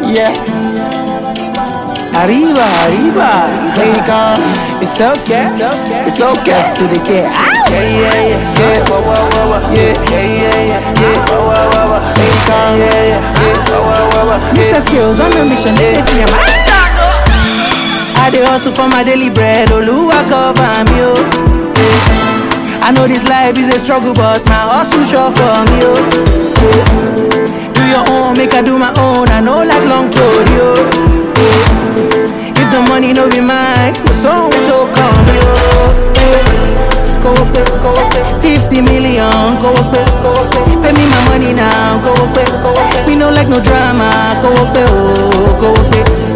Yeah. Arriba, arriba. Hey, come. It's okay. It's okay. It's to the kid. Yeah. Hey, come. Mr. Skills on a mission. I dey hustle for my daily bread. Oluwa cover me, oh. I know this life is a struggle, but my hustle sure for me, oh. Do your own, make I do my own. I know like long told you. If the money no be mine, the song will come, yo. Go up, 50 million, go up, pay me my money now, go up, we no like no drama, go up, oh, go up,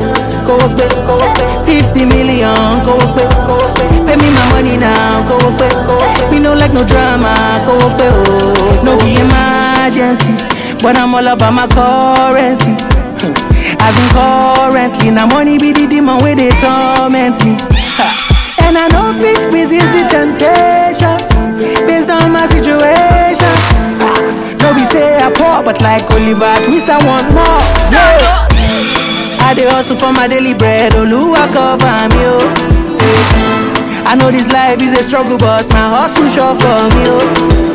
50 million, go up, pay me my money now, go up, we no like no drama, go up, oh, no be emergency, but I'm all about my currency. As in currently, now money be the demon where they torment me. And I know fit resist the temptation based on my situation. No be say I poor, but like Oliver Twist, I want more. Yeah. I dey hustle for my daily bread. Oluwa cover me, oh. I know this life is a struggle, but my hustle sure for me, oh.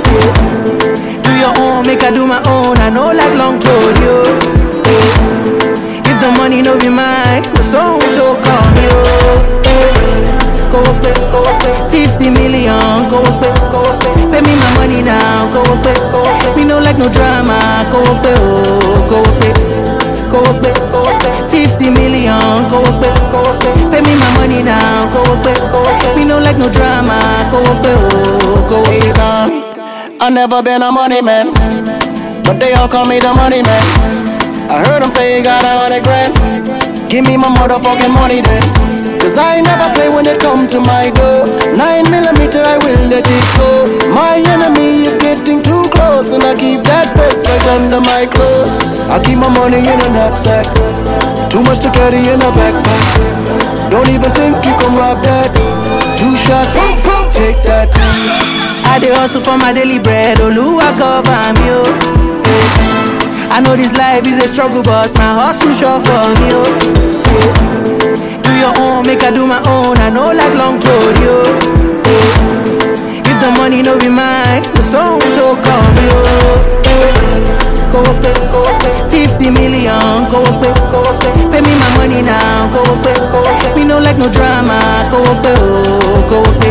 Do your own, make I do my own. I know like long told you. If the money no be mine, the song will come, yo. Go up, 50 million, go up, pay me my money now, go up, we no like no drama, go up, oh, go up, 50 million, go up, pay me my money now, go up, we no like no drama, go up, oh, go up. I never been a money man, but they all call me the money man. I heard them say you got 100 grand. Give me my motherfucking money then. Cause I never play when it come to my door. 9mm I will let it go. My enemy is getting too close, and I keep that vest right under my clothes. I keep my money in a knapsack, too much to carry in a backpack. Don't even think you can rob that. 2 shots, take that. I dey hustle for my daily bread. Oluwa cover me, oh. I know this life is a struggle, but my hustle sure for me, oh. Do your own, make I do my own. I know like long told you. If the money no be mine, the song will come, yo. Go up, 50 million, go up, pay me my money now, go up, we no like no drama, go up, oh, go up,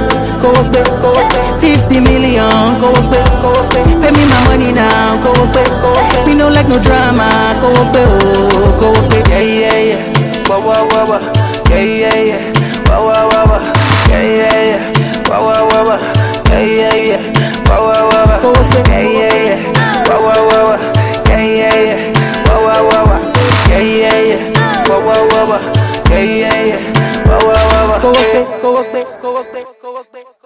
50 million, go up, pay me my money now, go up, we no like no drama, go up, oh, go up, yeah, wah wah wah wah, yeah, wah wah wah wah, yeah, wah wah wah wah, yeah, wah wah wah wah, go up, yeah, wah wah wah wah, yeah, wah wah wah wah, yeah, wah wah wah wah, yeah, wah wah wah wah, go up, go up, go up, go up.